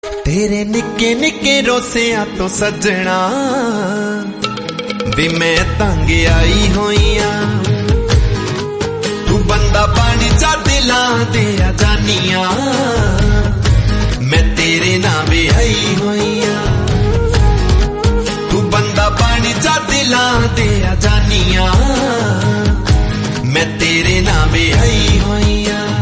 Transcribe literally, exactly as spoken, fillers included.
तेरे निके निके रोसियां तो सजना वे मैं तंग आई होइया। तू बंदा पानी चा दिलां दे जानिया मैं तेरे नाम वे आई होइया। तू बंदा पानी चा दिलां दे जानिया मैं तेरे नाम वे आई होइया।